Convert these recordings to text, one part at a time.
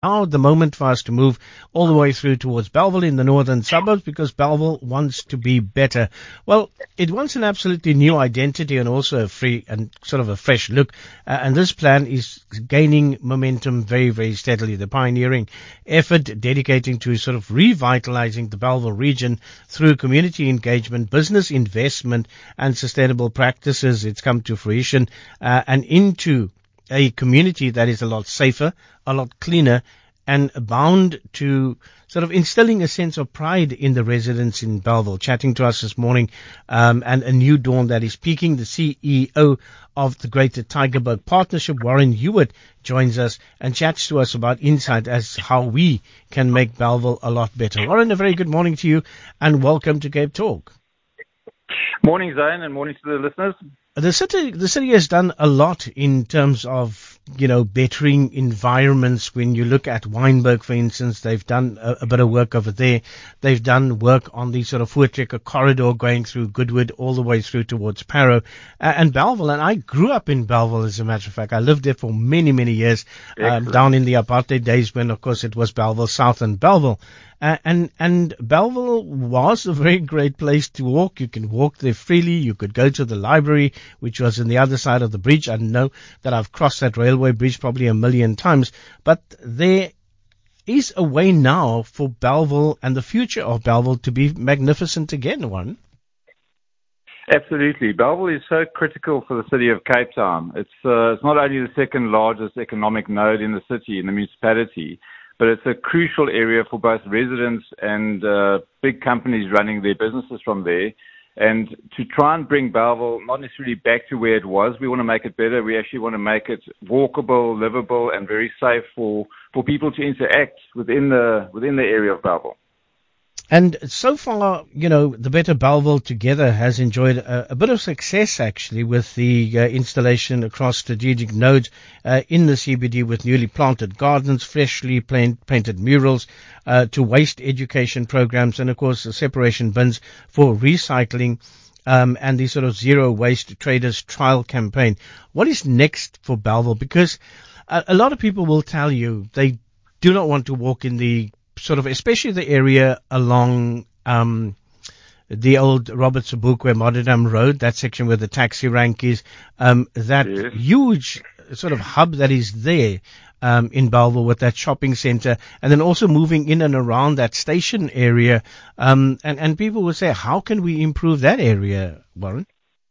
now the moment for us to move all the way through towards Bellville in the northern suburbs because Bellville wants to be better. Well, it wants an absolutely new identity and also a free and sort of a fresh look. And this plan is gaining momentum very, very steadily. The pioneering effort dedicating to sort of revitalizing the Bellville region through community engagement, business investment and sustainable practices. It's come to fruition and into a community that is a lot safer, a lot cleaner, and bound to sort of instilling a sense of pride in the residents in Bellville. Chatting to us this morning, and a new dawn that is peaking. The CEO of the Greater Tygerberg Partnership, Warren Hewitt, joins us and chats to us about insight as how we can make Bellville a lot better. Warren, a very good morning to you, and welcome to Cape Talk. Morning, Zane, and morning to the listeners. The city has done a lot in terms of, bettering environments. When you look at Wynberg, for instance, they've done a bit of work over there. They've done work on the sort of Voortrekker corridor going through Goodwood all the way through towards Parow and Bellville. And I grew up in Bellville, as a matter of fact. I lived there for many, many years, down in the apartheid days when, of course, it was Bellville South and Bellville. And Bellville was a very great place to walk. You can walk there freely. You could go to the library, which was on the other side of the bridge. I know that I've crossed that railway bridge probably a million times, but there is a way now for Bellville and the future of Bellville to be magnificent again, Warren. Absolutely. Bellville is so critical for the city of Cape Town. It's not only the second largest economic node in the city, in the municipality, but it's a crucial area for both residents and big companies running their businesses from there. And to try and bring Bellville not necessarily back to where it was, we want to make it better. We actually want to make it walkable, livable, and very safe for people to interact within the area of Bellville. And so far, the Better Bellville Together has enjoyed a bit of success, actually, with the installation across strategic nodes in the CBD with newly planted gardens, freshly painted murals, to waste education programs, and, of course, the separation bins for recycling, and the sort of zero waste traders trial campaign. What is next for Bellville? Because a lot of people will tell you they do not want to walk in the sort of, especially the area along the old Robert Sobukwe Moderdam Road, that section where the taxi rank is, that Yes. huge sort of hub that is there in Bellville with that shopping centre, and then also moving in and around that station area. And people will say, how can we improve that area, Warren?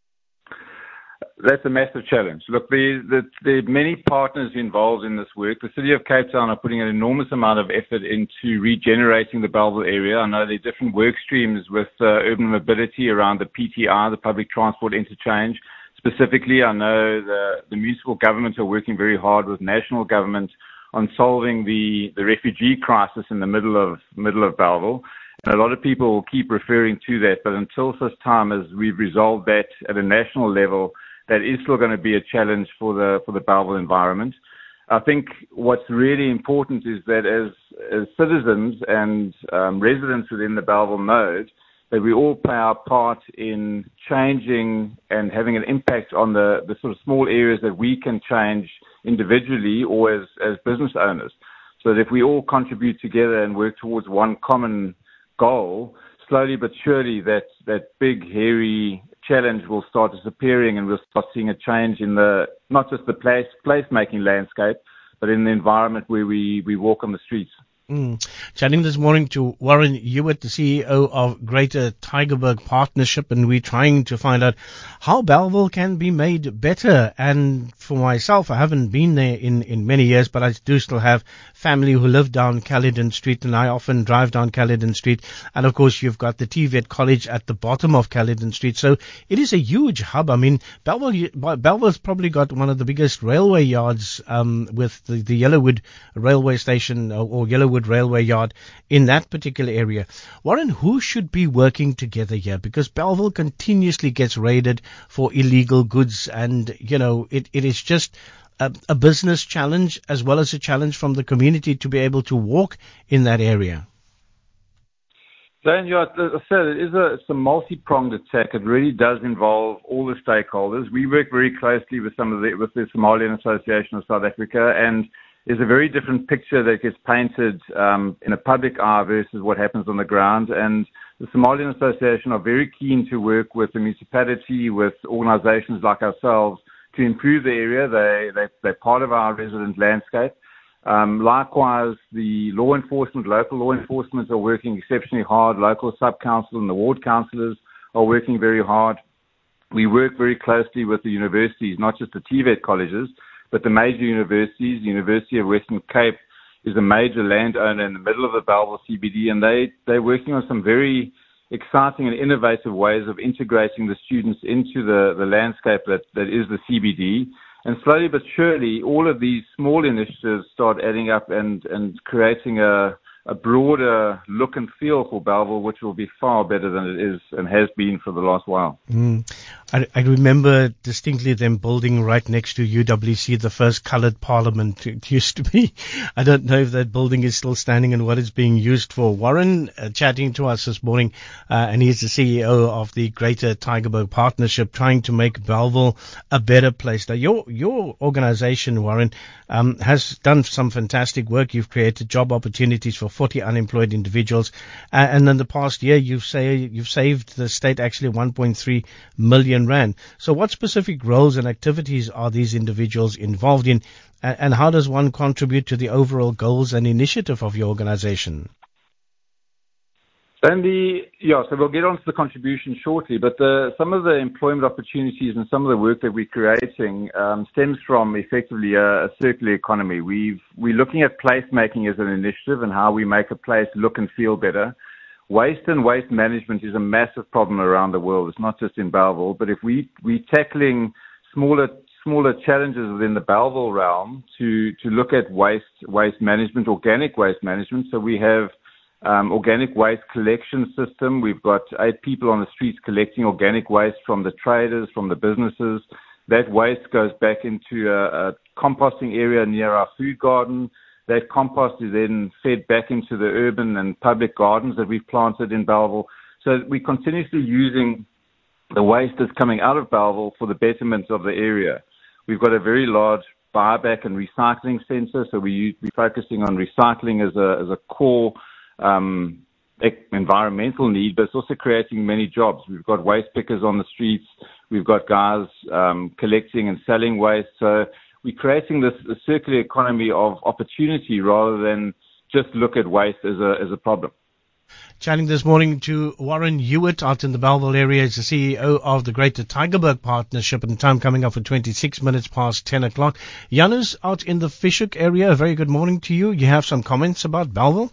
That's a massive challenge. Look, there are many partners involved in this work. The City of Cape Town are putting an enormous amount of effort into regenerating the Bellville area. I know there are different work streams with urban mobility around the PTR, the public transport interchange. Specifically, I know the municipal governments are working very hard with national government on solving the refugee crisis in the middle of Bellville. And a lot of people will keep referring to that, but until such time as we've resolved that at a national level, that is still going to be a challenge for the Bellville environment. I think what's really important is that as citizens and residents within the Bellville node, that we all play our part in changing and having an impact on the sort of small areas that we can change individually or as business owners. So that if we all contribute together and work towards one common goal, slowly but surely that big, hairy challenge will start disappearing, and we'll start seeing a change in not just the place-making landscape, but in the environment where we walk on the streets. Chatting this morning to Warren Hewitt, the CEO of Greater Tygerberg Partnership, and we're trying to find out how Bellville can be made better. And for myself, I haven't been there in many years, but I do still have family who live down Caledon Street, and I often drive down Caledon Street. And of course, you've got the TVET College at the bottom of Caledon Street. So it is a huge hub. I mean, Bellville's probably got one of the biggest railway yards, with the Yellowwood railway station or Yellowwood railway yard in that particular area. Warren, who should be working together here? Because Bellville continuously gets raided for illegal goods, and it is just a business challenge as well as a challenge from the community to be able to walk in that area. Then, as I said, it's a multi-pronged attack. It really does involve all the stakeholders. We work very closely with the Somalian Association of South Africa, and is a very different picture that gets painted in a public eye versus what happens on the ground. And the Somalian Association are very keen to work with the municipality, with organizations like ourselves, to improve the area. They're part of our resident landscape. Likewise, the local law enforcement are working exceptionally hard. Local sub-council and the ward councillors are working very hard. We work very closely with the universities, not just the TVET colleges, but the major universities. The University of Western Cape is a major landowner in the middle of the Bellville CBD, and they're working on some very exciting and innovative ways of integrating the students into the landscape that is the CBD. And slowly but surely, all of these small initiatives start adding up and creating a broader look and feel for Bellville, which will be far better than it is and has been for the last while. I remember distinctly them building right next to UWC, the first coloured parliament. It used to be. I don't know if that building is still standing and what it's being used for. Warren chatting to us this morning, and he's the CEO of the Greater Tygerberg Partnership, trying to make Bellville a better place. Now, your organisation, Warren, has done some fantastic work. You've created job opportunities for 40 unemployed individuals, and in the past year, you've saved the state actually 1.3 million rand. So what specific roles and activities are these individuals involved in, and how does one contribute to the overall goals and initiative of your organization? So we'll get on to the contribution shortly, but some of the employment opportunities and some of the work that we're creating stems from effectively a circular economy. We're looking at placemaking as an initiative and how we make a place look and feel better. Waste and waste management is a massive problem around the world. It's not just in Bellville, but if we're tackling smaller challenges within the Bellville realm to look at waste management, organic waste management. So we have organic waste collection system. We've got 8 people on the streets collecting organic waste from the traders, from the businesses. That waste goes back into a composting area near our food garden. That compost is then fed back into the urban and public gardens that we've planted in Bellville. So we're continuously using the waste that's coming out of Bellville for the betterment of the area. We've got a very large buyback and recycling centre, so we're focusing on recycling as a core environmental need, but it's also creating many jobs. We've got waste pickers on the streets. We've got guys collecting and selling waste. So we're creating this circular economy of opportunity rather than just look at waste as a problem. Chatting this morning to Warren Hewitt out in the Bellville area. He's the CEO of the Greater Tygerberg Partnership, and time coming up for 26 minutes past 10 o'clock. Janus out in the Fish Hoek area, a very good morning to you. You have some comments about Bellville?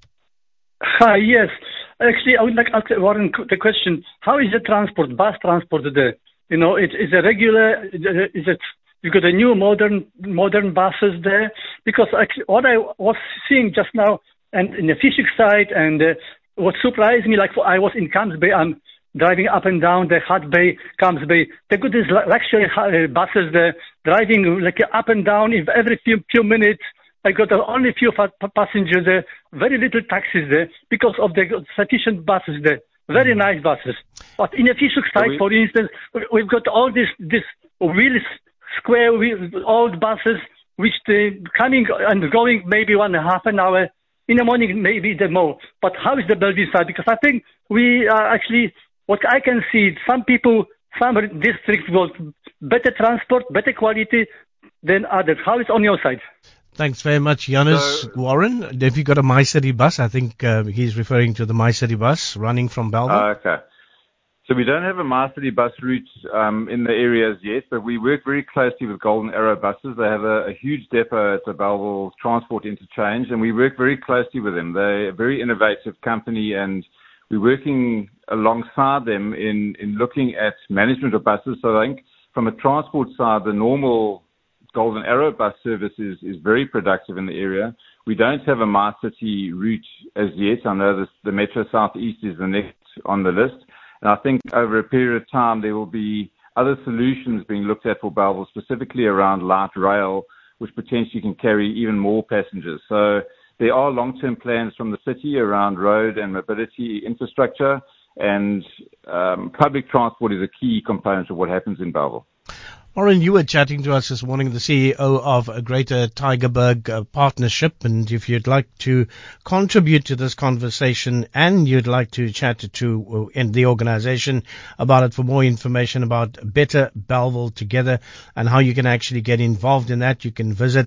Hi, yes. Actually, I would like to ask Warren the question, how is the transport, bus transport there? You know, it's a regular, you got a new modern buses there? Because actually what I was seeing just now, and in the Fish Hoek side, and what surprised me, like I was in Camps Bay, I'm driving up and down the Hut Bay, Camps Bay. They got these luxury buses there, driving like up and down every few minutes. I got only few passengers there, very little taxis there because of the sufficient buses there. Very nice buses. But in the Fish Hoek side, for instance, we've got all this wheels, square wheels, old buses, which they coming and going maybe 1.5 an hour. In the morning, maybe the more. But how is the Bellville side? Because I think we are actually, what I can see, some districts want better transport, better quality than others. How is it on your side? Thanks very much, Janus. Warren, have you got a MyCity bus? I think he's referring to the MyCity bus running from Bellville. Okay. So we don't have a MyCity bus route in the areas yet, but we work very closely with Golden Arrow buses. They have a huge depot at the Bellville Transport Interchange, and we work very closely with them. They're a very innovative company, and we're working alongside them in looking at management of buses. So I think from a transport side, the normal Golden Arrow bus service is very productive in the area. We don't have a MyCity route as yet. I know the Metro Southeast is the next on the list. And I think over a period of time, there will be other solutions being looked at for Bellville, specifically around light rail, which potentially can carry even more passengers. So there are long-term plans from the city around road and mobility infrastructure, and public transport is a key component of what happens in Bellville. Warren, you were chatting to us this morning, the CEO of a Greater Tygerberg Partnership, and if you'd like to contribute to this conversation and you'd like to chat to in the organization about it for more information about Better Bellville Together and how you can actually get involved in that, you can visit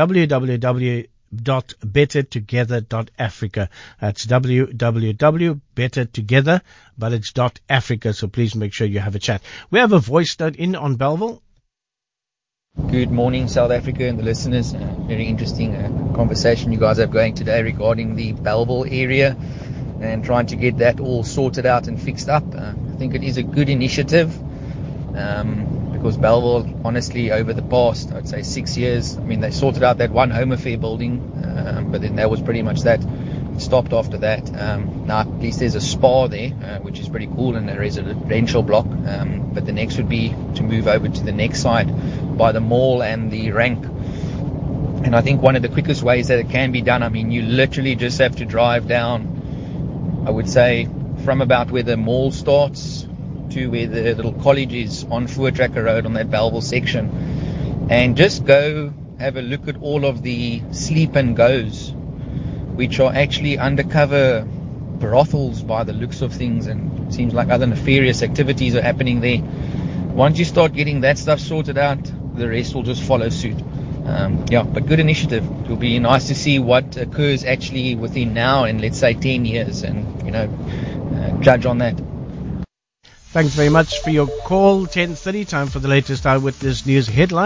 www.bettertogether.africa. That's www.bettertogether, but it's .africa, so please make sure you have a chat. We have a voice note in on Bellville. Good morning, South Africa and the listeners. Very interesting conversation you guys have going today regarding the Bellville area and trying to get that all sorted out and fixed up. I think it is a good initiative because Bellville, honestly, over the past, I'd say 6 years, I mean, they sorted out that one Home Affair building, but then that was pretty much that. It stopped after that. Now, at least there's a spa there, which is pretty cool, and a residential block. But the next would be to move over to the next side by the mall and the rank. And I think one of the quickest ways that it can be done, I mean, you literally just have to drive down, I would say, from about where the mall starts to where the little college is on Voortrekker Road on that Bellville section, and just go have a look at all of the sleep and goes, which are actually undercover brothels by the looks of things, and it seems like other nefarious activities are happening there. Once you start getting that stuff sorted out, the rest will just follow suit. But good initiative. It will be nice to see what occurs actually within now and let's say 10 years and, judge on that. Thanks very much for your call. 10:30, time for the latest Eyewitness News headline.